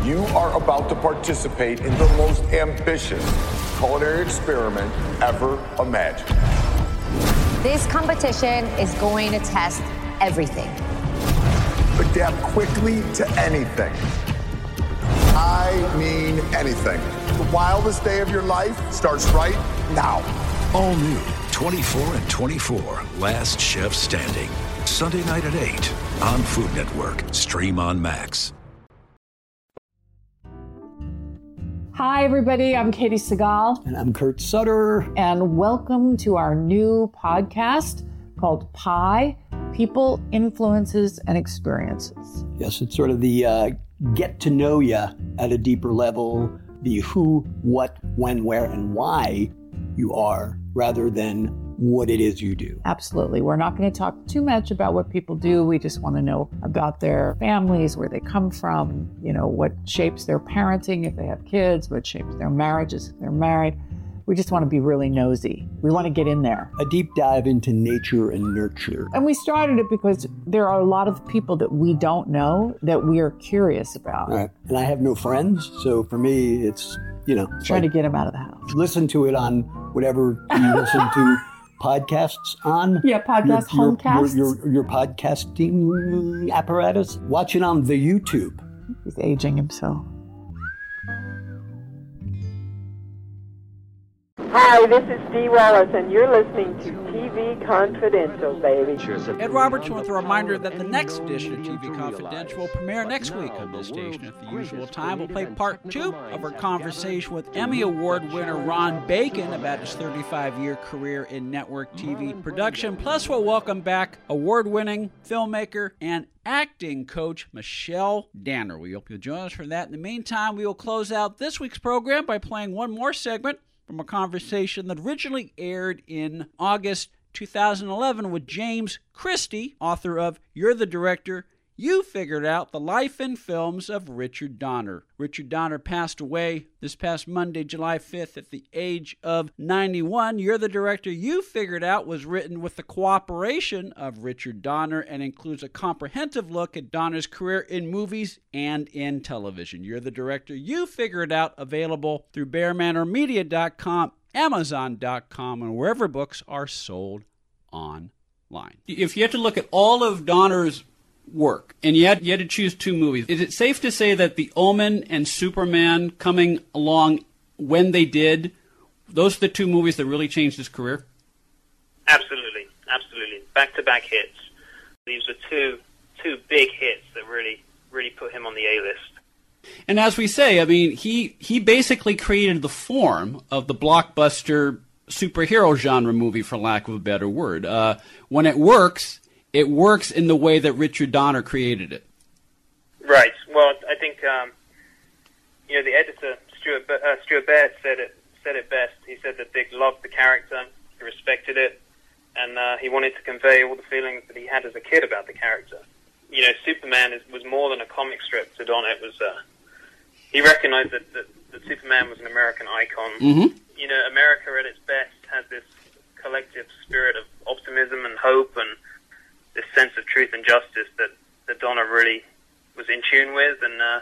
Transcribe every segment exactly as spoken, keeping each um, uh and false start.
You are about to participate in the most ambitious culinary experiment ever imagined. This competition is going to test everything. Adapt quickly to anything. I mean anything. The wildest day of your life starts right now. All new twenty-four and twenty-four, Last Chef Standing. Sunday night at eight on Food Network. Stream on Max. Hi, everybody. I'm Katie Segal. And I'm Kurt Sutter. And welcome to our new podcast called Pi, People, Influences, and Experiences. Yes, it's sort of the uh, get to know you at a deeper level, the who, what, when, where, and why you are, rather than what it is you do. Absolutely. We're not going to talk too much about what people do. We just want to know about their families, where they come from, you know, what shapes their parenting if they have kids, what shapes their marriages if they're married. We just want to be really nosy. We want to get in there. A deep dive into nature and nurture. And we started it because there are a lot of people that we don't know that we are curious about. All right. And I have no friends, so for me, it's, you know. Trying like, to get them out of the house. Listen to it on whatever you listen to podcasts on. Yeah, podcast, your, homecasts. Your, your, your podcasting apparatus. Watch it on the YouTube. He's aging himself. Hi, this is Dee Wallace, and you're listening to T V Confidential, baby. Ed Roberts with a reminder that the next edition of T V Confidential will premiere next week on this station at the usual time. We'll play part two of our conversation with Emmy Award winner Ron Bacon about his thirty-five-year career in network T V production. Plus, we'll welcome back award-winning filmmaker and acting coach Michelle Danner. We hope you'll join us for that. In the meantime, we will close out this week's program by playing one more segment from a conversation that originally aired in August two thousand eleven with James Christie, author of You're the Director, You Figured Out the Life and Films of Richard Donner. Richard Donner passed away this past Monday, July fifth, at the age of ninety-one. You're the Director, You Figured Out was written with the cooperation of Richard Donner and includes a comprehensive look at Donner's career in movies and in television. You're the Director, You Figured Out, available through bear manor media dot com, amazon dot com, and wherever books are sold online. If you had to look at all of Donner's work, and you had, you had to choose two movies, is it safe to say that The Omen and Superman coming along when they did, those are the two movies that really changed his career? Absolutely, absolutely. Back-to-back hits. These were two two big hits that really, really put him on the A-list. And as we say, I mean, he, he basically created the form of the blockbuster superhero genre movie, for lack of a better word. Uh, when it works, it works in the way that Richard Donner created it. Right. Well, I think um, you know the editor Stuart uh, Stuart Baird said it said it best. He said that Dick loved the character, he respected it, and uh, he wanted to convey all the feelings that he had as a kid about the character. You know, Superman is, was more than a comic strip to Donner. It was uh, he recognized that, that that Superman was an American icon. Mm-hmm. You know, America at its best has this collective spirit of optimism and hope and this sense of truth and justice that, that Donner really was in tune with, and uh,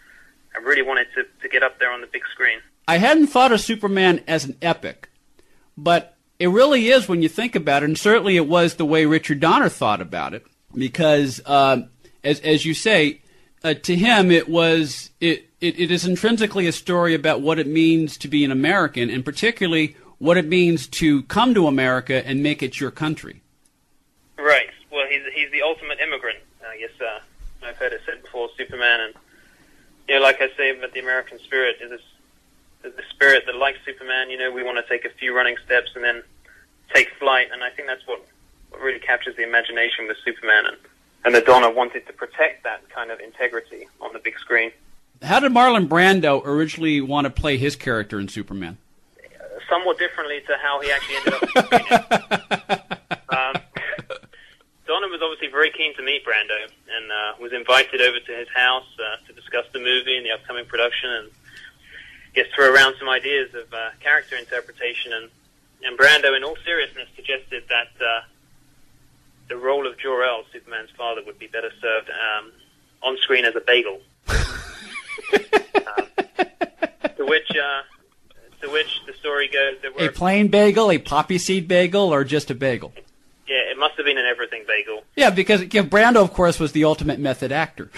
I really wanted to, to get up there on the big screen. I hadn't thought of Superman as an epic, but it really is when you think about it, and certainly it was the way Richard Donner thought about it, because, uh, as as you say, uh, to him it was it, it, it is intrinsically a story about what it means to be an American, and particularly what it means to come to America and make it your country. Right. Well, he's he's the ultimate immigrant. I guess uh, I've heard it said before, Superman, and you know, like I say about the American spirit, is this the spirit that, like Superman, you know, we want to take a few running steps and then take flight, and I think that's what, what really captures the imagination with Superman, and and that Donner wanted to protect that kind of integrity on the big screen. How did Marlon Brando originally want to play his character in Superman? Uh, somewhat differently to how he actually ended up in Superman. um, Donner was obviously very keen to meet Brando and uh, was invited over to his house uh, to discuss the movie and the upcoming production and get throw around some ideas of uh, character interpretation. And, and Brando, in all seriousness, suggested that uh, the role of Jor-El, Superman's father, would be better served um, on screen as a bagel. um, to which, uh, to which the story goes that we're a plain bagel, a poppy seed bagel, or just a bagel? Yeah, it must have been an everything bagel. Yeah, because you know, Brando, of course, was the ultimate method actor.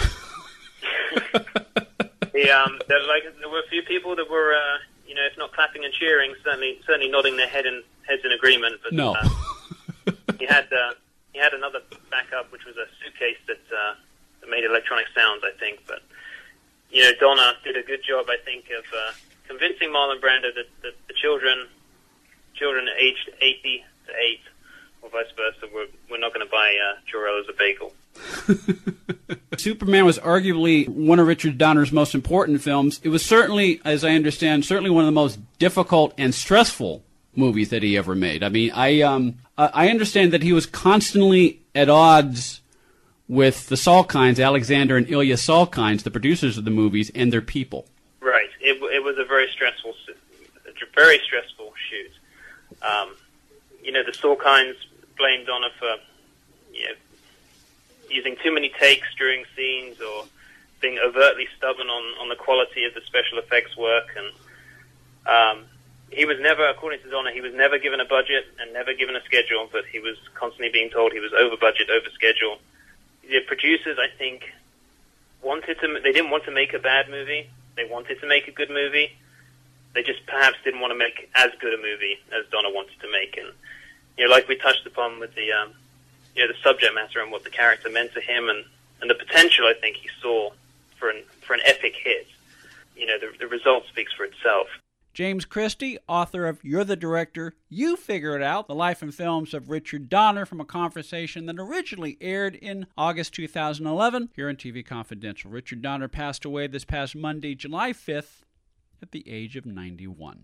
he, um, there, like, there were a few people that were, uh, you know, if not clapping and cheering, certainly certainly nodding their head in, heads in agreement. But, no. Uh, he had uh, he had another backup, which was a suitcase that, uh, that made electronic sounds, I think. But, you know, Donna did a good job, I think, of uh, convincing Marlon Brando that, that the children, children aged eighty to eight, or vice versa, we're, we're not going to buy uh, Jor-El as a bagel. Superman was arguably one of Richard Donner's most important films. It was certainly, as I understand, certainly one of the most difficult and stressful movies that he ever made. I mean, I um, I understand that he was constantly at odds with the Salkinds, Alexander and Ilya Salkinds, the producers of the movies, and their people. Right. It, it was a very stressful, very stressful shoot. Um, you know, the Salkinds blamed Donner for, you know, using too many takes during scenes or being overtly stubborn on, on the quality of the special effects work. And um, he was never, according to Donner, he was never given a budget and never given a schedule, but he was constantly being told he was over budget, over schedule. The producers, I think, wanted to, they didn't want to make a bad movie. They wanted to make a good movie. They just perhaps didn't want to make as good a movie as Donner wanted to make. And, you know, like we touched upon with the, um, you know, the subject matter and what the character meant to him, and, and the potential I think he saw for an for an epic hit. You know, the, the result speaks for itself. James Christie, author of You're the Director, You Figure It Out, The Life and Films of Richard Donner, from a conversation that originally aired in August two thousand eleven here on T V Confidential. Richard Donner passed away this past Monday, July fifth, at the age of ninety-one.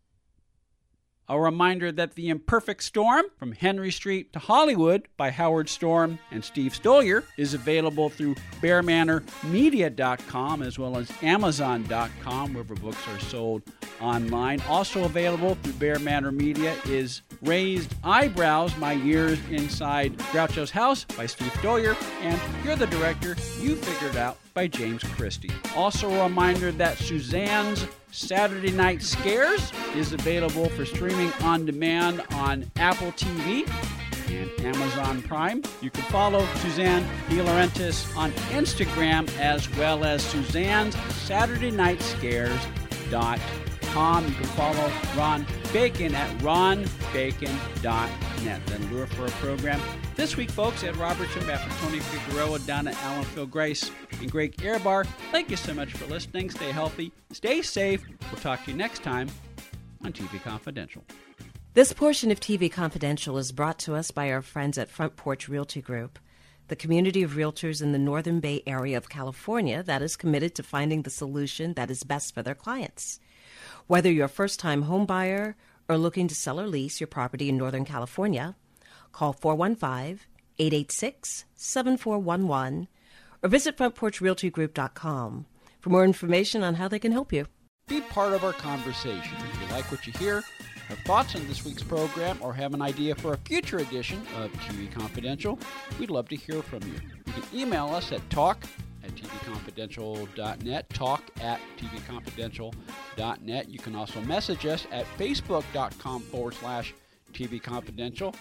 A reminder that The Imperfect Storm, From Henry Street to Hollywood by Howard Storm and Steve Stoliar, is available through bear manor media dot com as well as amazon dot com, wherever books are sold online. Also available through Bear Manor Media is Raised Eyebrows, My Years Inside Groucho's House by Steve Stoliar, and You're the Director, You Figured Out by James Christie. Also a reminder that Suzanne's Saturday Night Scares is available for streaming on demand on Apple T V and Amazon Prime. You can follow Suzanne De Laurentiis on Instagram as well as Suzanne's Saturday Night Scares dot com. You can follow Ron Bacon at ron bacon dot net. Then lure for a program. This week, folks, Ed Robertson, back for Tony Figueroa, down at Alan Phil Grace, and Greg Ehrbar. Thank you so much for listening. Stay healthy. Stay safe. We'll talk to you next time on T V Confidential. This portion of T V Confidential is brought to us by our friends at Front Porch Realty Group, the community of realtors in the Northern Bay Area of California that is committed to finding the solution that is best for their clients. Whether you're a first-time home buyer or looking to sell or lease your property in Northern California, call four one five, eight eight six, seven four one one or visit front porch realty group dot com for more information on how they can help you. Be part of our conversation. If you like what you hear, have thoughts on this week's program, or have an idea for a future edition of T V Confidential, we'd love to hear from you. You can email us at talk at t v confidential dot net, talk at t v confidential dot net. You can also message us at facebook.com forward slash TV Confidential,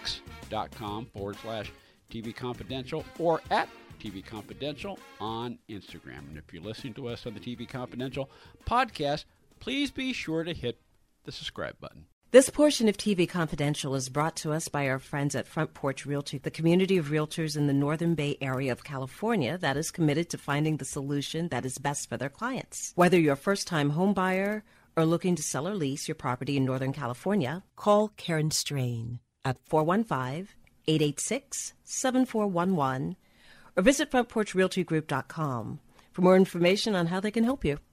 x.com forward slash TV Confidential, or at T V Confidential on Instagram. And if you're listening to us on the T V Confidential podcast, please be sure to hit the subscribe button. This portion of T V Confidential is brought to us by our friends at Front Porch Realty, the community of realtors in the Northern Bay Area of California that is committed to finding the solution that is best for their clients. Whether you're a first-time home buyer or looking to sell or lease your property in Northern California, call Karen Strain at four one five, eight eight six, seven four one one or visit front porch realty group dot com for more information on how they can help you.